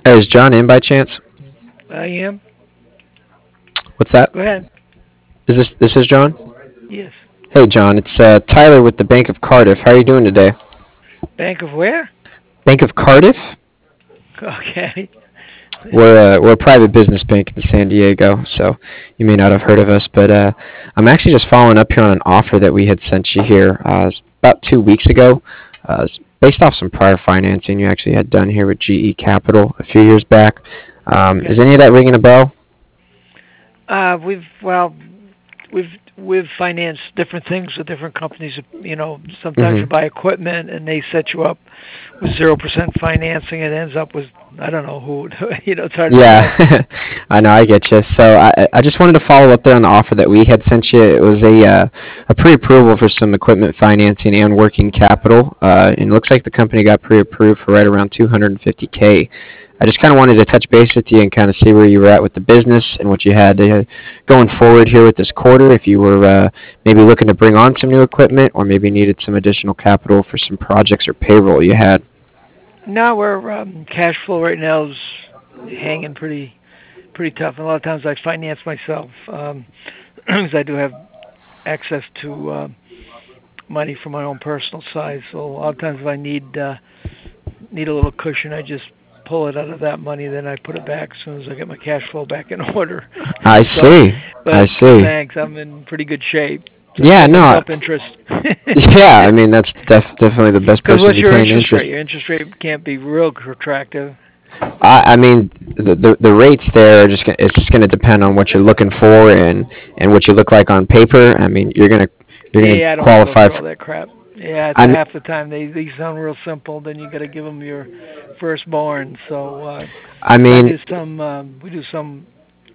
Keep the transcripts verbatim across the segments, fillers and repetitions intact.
Hey, is John in by chance? I am. What's that? Go ahead. Is this this is John? Yes. Hey, John. It's uh, Tyler with the Bank of Cardiff. How are you doing today? Bank of where? Bank of Cardiff? Okay. We're uh, we're a private business bank in San Diego, so you may not have heard of us. But uh, I'm actually just following up here on an offer that we had sent you here uh, about two weeks ago, uh, based off some prior financing you actually had done here with G E Capital a few years back. Um, is Okay. any of that ringing a bell? Uh, we've well, we've we've financed different things with different companies. You know, sometimes you Mm-hmm. buy equipment and they set you up with zero percent financing. It ends up with I don't know who. You know, it's hard to tell. Yeah, I know, I get you. So I, I just wanted to follow up there on the offer that we had sent you. It was a uh, a pre-approval for some equipment financing and working capital, uh, and it looks like the company got pre-approved for right around two hundred fifty k. I just kind of wanted to touch base with you and kind of see where you were at with the business and what you had uh, going forward here with this quarter. If you were uh, maybe looking to bring on some new equipment, or maybe needed some additional capital for some projects or payroll you had. No, we're um, cash flow right now is hanging pretty pretty tough. And a lot of times I finance myself um, because I do have access to uh, money from my own personal side. So a lot of times if I need uh, need a little cushion, I just pull it out of that money. Then I put it back as soon as I get my cash flow back in order. I so, see. I but but see. thanks, I'm in pretty good shape. So Yeah, pay my no. self interest. Yeah, I mean that's def- definitely the best Because person to what's be your paying interest rate? interest. Your interest rate can't be real attractive. I, I mean the, the the rates there are just gonna, it's just going to depend on what you're looking for and and what you look like on paper. I mean you're gonna you're gonna Yeah, I don't want to go qualify through all for. that crap. Yeah, it's I mean, half the time they these sound real simple. Then you got to give them your firstborn. So uh, I I mean, do some. Um, we do some.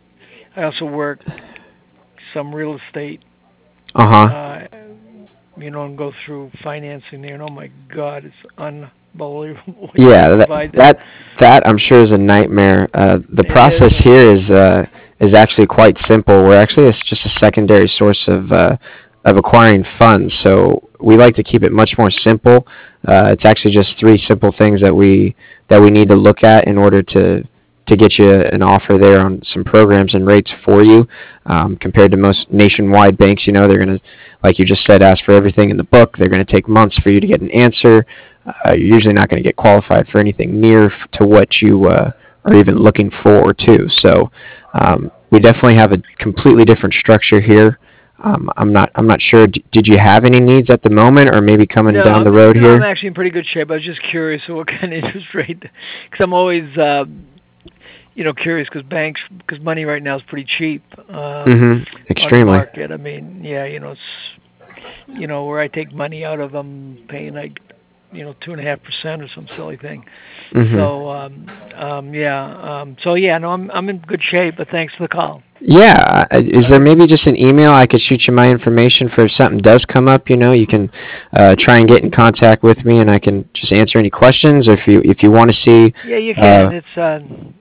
I also work some real estate. uh huh. Uh, you know, and go through financing there. And oh my God, it's unbelievable what you got to Yeah, that provide there. that that I'm sure is a nightmare. Uh, the It is. process here is uh, is actually quite simple. We're actually it's just a secondary source of uh, of acquiring funds, so we like to keep it much more simple. Uh, it's actually just three simple things that we that we need to look at in order to to get you an offer there on some programs and rates for you. Um, compared to most nationwide banks, you know, they're going to, like you just said, ask for everything in the book. They're going to take months for you to get an answer. Uh, you're usually not going to get qualified for anything near f- to what you uh, are even looking for, too. So um, we definitely have a completely different structure here. Um, I'm not. I'm not sure. D- did you have any needs at the moment, or maybe coming No, down the I'm road no, I'm here? actually in pretty good shape. I was just curious what kind of interest rate, because I'm always, uh, you know, curious because banks, because money right now is pretty cheap um, Mm-hmm. on the Extremely. market. I mean, yeah, you know, it's you know, where I take money out of, I'm paying like, you know, two and a half percent or some silly thing. Mm-hmm. So, um, um, yeah, um, so yeah, no, I'm I'm in good shape. But thanks for the call. Yeah. uh, Is All there right. maybe just an email I could shoot you my information for if something does come up? You know, you can uh, try and get in contact with me, and I can just answer any questions. Or if you if you want to see, Yeah, you uh, can. It's uh,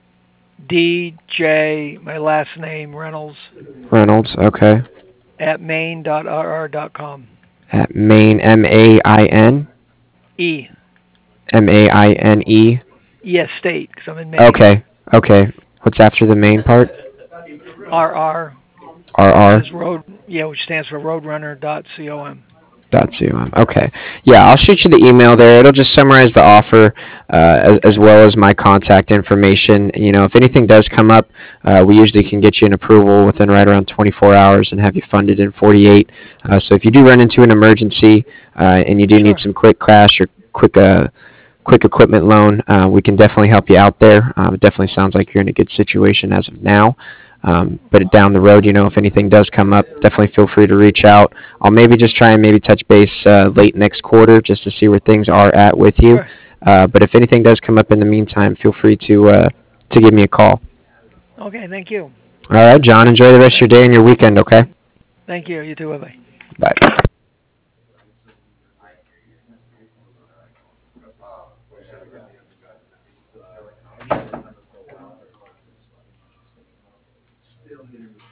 D J, my last name Reynolds Reynolds. Okay. at maine dot r r dot com. At Maine, M A I N, E. M A I N E. Yes, state, because I'm in Maine. Okay. Okay. What's after the main part? R R, R which R. is road, yeah, which stands for roadrunner dot com. Dot com. Okay. Yeah, I'll shoot you the email there. It'll just summarize the offer uh, as, as well as my contact information. You know, if anything does come up, uh, we usually can get you an approval within right around twenty-four hours and have you funded in forty-eight. Uh, so if you do run into an emergency uh, and you do need Sure. some quick cash or quick uh, quick equipment loan, uh, we can definitely help you out there. Um, it definitely sounds like you're in a good situation as of now. Um, but down the road, you know, if anything does come up, definitely feel free to reach out. I'll maybe just try and maybe touch base uh, late next quarter just to see where things are at with you. Sure. Uh, but if anything does come up in the meantime, feel free to uh, to give me a call. Okay, thank you. All right, John. Enjoy the rest of your Thank, day and your weekend. Okay. thank you. You too. Bye bye. Bye.